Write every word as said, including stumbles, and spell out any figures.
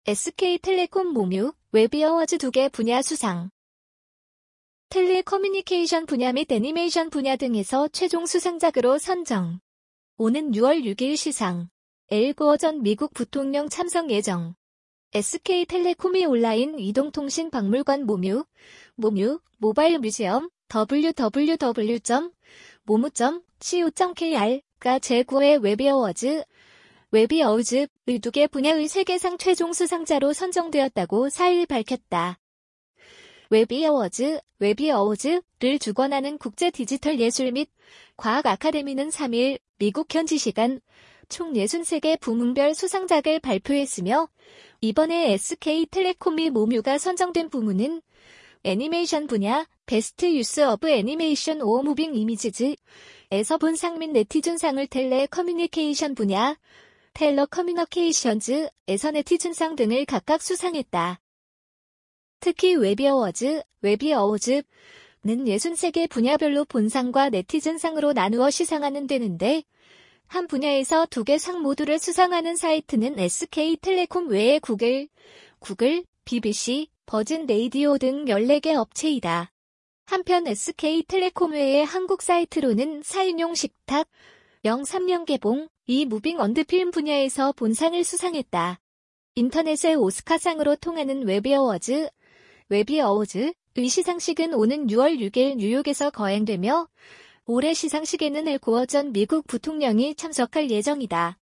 에스케이텔레콤 모뮤, 웹어워즈 두 개 분야 수상. 텔레커뮤니케이션 분야 및 애니메이션 분야 등에서 최종 수상작으로 선정. 오는 유월 육일 시상. 엘 고어 전 미국 부통령 참석 예정. 에스케이텔레콤이 온라인 이동통신 박물관 모뮤, 모뮤, 모바일 뮤지엄, 더블유 더블유 더블유 점 모무 점 씨오 점 케이알가 제구 회 웹어워즈, 웹어워즈의 두 개 분야의 세계상 최종 수상자로 선정되었다고 사일 밝혔다. 웹어워즈, 웹어워즈를 주관하는 국제 디지털 예술 및 과학 아카데미는 삼일 미국 현지 시간 총 육십삼 개 부문별 수상작을 발표했으며 이번에 에스케이텔레콤이 모뮤가 선정된 부문은 애니메이션 분야 베스트 유스 오브 애니메이션 오어 무빙 이미지즈에서 본상 및 네티즌상을 텔레커뮤니케이션 분야 텔러커뮤니케이션즈에서 네티즌상 등을 각각 수상했다. 특히 웹어워즈, 웹어워즈는 육십삼 개 분야별로 본상과 네티즌상으로 나누어 시상하는 되는데 한 분야에서 두 개 상 모두를 수상하는 사이트는 에스케이텔레콤 외에 구글, 구글, 비비씨, 버진 레이디오 등 열네 개 업체이다. 한편 에스케이텔레콤 외의 한국 사이트로는 사인용 식탁, 영삼 년 개봉, 이 무빙 언드필름 분야에서 본상을 수상했다. 인터넷의 오스카상으로 통하는 웹어워즈, 웹어워즈의 시상식은 오는 유월 육일 뉴욕에서 거행되며 올해 시상식에는 엘 고어 전 미국 부통령이 참석할 예정이다.